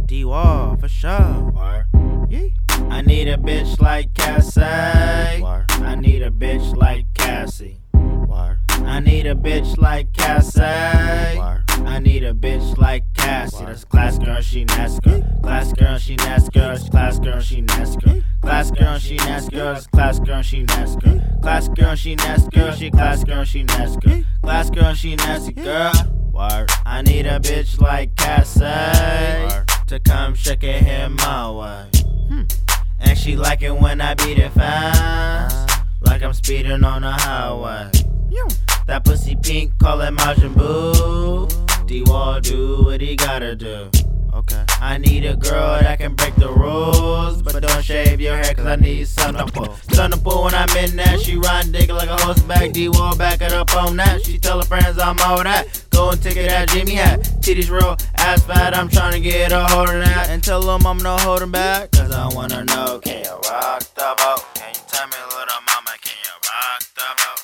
D-Wall, for sure. Word. Yeah. I need a bitch like Cassie. Word. I need a bitch like Cassie. Word. I need a bitch like Cassie. Word. I need a bitch like Cassie. Word. That's class girl, she nasty girl. Class girl, she nasty girl. Class girl, she nasty girl. Class girl, she nasty girl. Class girl, she nasty girl. Class girl, she nasty girl. She class girl, she nasty girl. Class girl, she nasty girl. Word. I need a bitch like Cassie Word. to come shake it hit my way. And she like it when I beat it fast, like I'm speeding on the highway. That pussy pink, call it Majin Buu. D-Wall do what he gotta do. Okay. I need a girl that can break the rules, but don't shave your hair cause I need something to pull. Something to pull when I'm in that. She ride dick like a horseback. D-Wall back it up on that. She tell her friends I'm all that. Go and take it that Jimmy hat. Titties real, ass fat. I'm trying to get a hold of that. And tell them I'm not holding back, cause I wanna know, can you rock the boat? Can you tell me, little mama, can you rock the boat?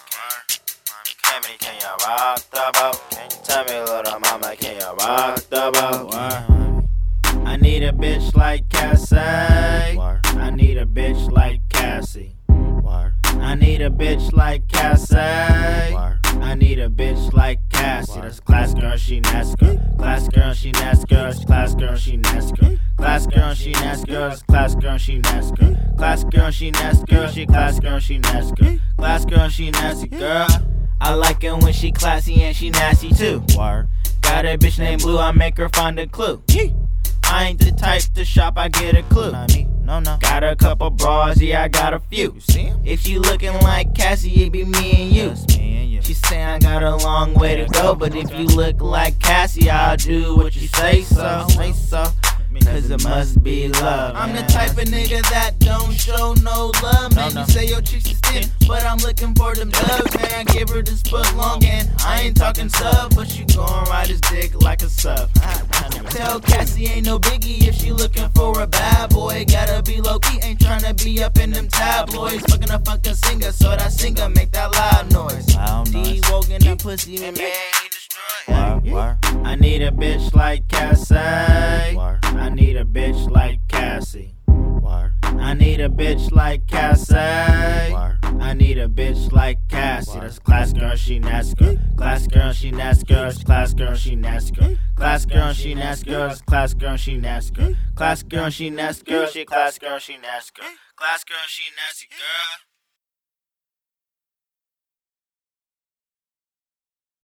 Can you rock the boat? Can you tell me, little mama, can you rock the boat? I need a bitch like Cassie. Word. I need a bitch like Cassie. Word. I need a bitch like Cassie. Word. I need a bitch like Cassie. Word. That's class girl, she nasty girl. Class girl, she nasty girl. Class girl, she nasty girl. Class girl, she nasty girl. Class girl, she nasty girl. Class girl, she nasty girl. She class girl, she nasty girl. Class girl, she nasty girl. I like it when she classy and she nasty too. Word. Got a bitch named Blue, I make her find a clue. I ain't the type to shop, I get a clue. Not me. No. Got a couple bras, yeah, I got a few. You see him? If you looking like Cassie, it be me and you. Just me and you. She say I got a long way to go, but if you look like Cassie, I'll do what you say so. Say so. Cause it must be love. I'm the type of nigga that don't show no love. Man, No. you say your chicks is thin, but I'm looking for them dubs. Man, I give her this foot long and I ain't talking sub, but she gon' ride his dick like a sub. Tell Cassie ain't no biggie if she looking for a bad boy. Gotta be low key, ain't tryna be up in them tabloids. Fucking a fucking singer, so that singer make that loud noise. Loud noise. D-Wogan that pussy, man, he destroyed. Word. I need a bitch like Cassie. Word. I need a bitch like Cassie. Word. I need a bitch like Cassie. Word. I need a bitch like Cassie. That's class girl, she nasty girl. Class girl, she nasty girl. Class girl, she nasty girl. Class girl, she nasty girl. Class girl, she nasty girl. Class girl, she nasty girl. She class girl, she nasty girl. Class girl, she nasty girl.